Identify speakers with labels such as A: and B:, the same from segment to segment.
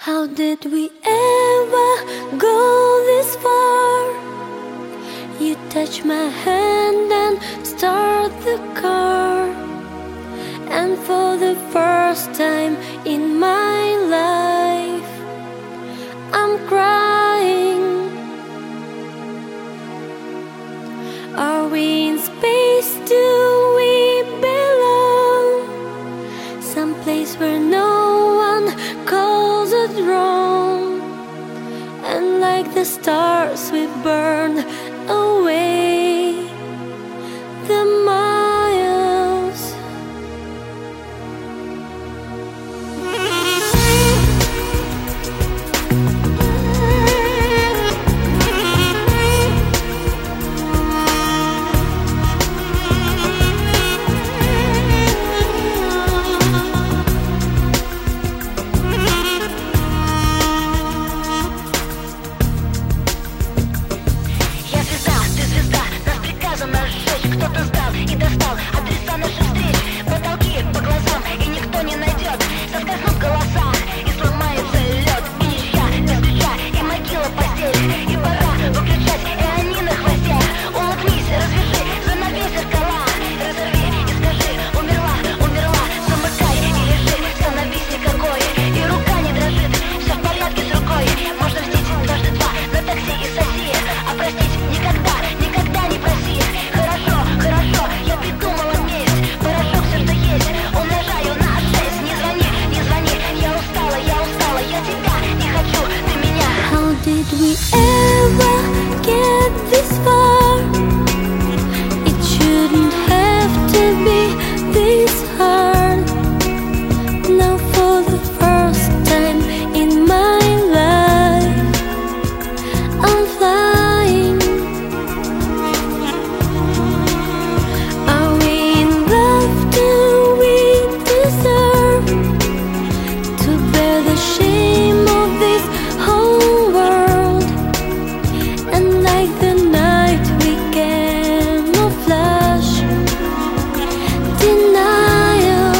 A: How did we ever go this far? You touch my hand and start the car, and for the first time in my life I'm crying. Are we in space? Do we belong? Someplace where no one calls it wrong, and like the stars we burn away the miles.
B: Кто-то сдал и достал адреса наших встреч, потолки по глазам, и никто не найдет. Соскользнут голоса, и сломается лед, и ничья без ключа, и могила постель. И пора выключать, и они на хвосте. Улыбнись, развяжи, занавесь зеркала, разорви и скажи: умерла, умерла. Замыкай и лежи, становись никакой, и рука не дрожит, все в порядке с рукой. Можно мстить дважды два на такси и соси, а простить никогда, никогда не проси. Хорошо, я придумала месть, порошок все, что есть, умножаю на 6. Не звони, не звони, я устала, я тебя не хочу, ты меня.
A: How did we ever get this far? It shouldn't have to be this hard. Now for the first time in my life I'm flying. Are we in love? Do we deserve to bear the shame of this whole world? And like the night we camouflage denial.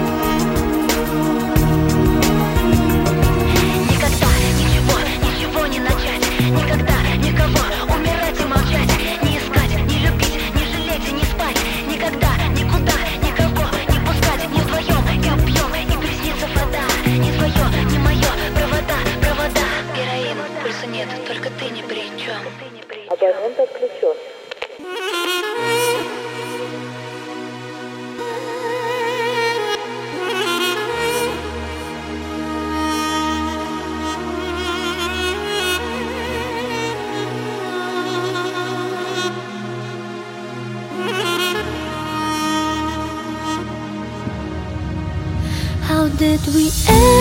B: Никогда ничего не начать, никогда никого умирать и молчать, не искать, не любить, не жалеть и не спать, никогда, никуда, никого не пускать, не вдвоем и убьем, и приснится вода, не твое, не мое, провода, героин, пульса нет, только ты ни при чем.
C: Абонент отключен.
A: How did we ever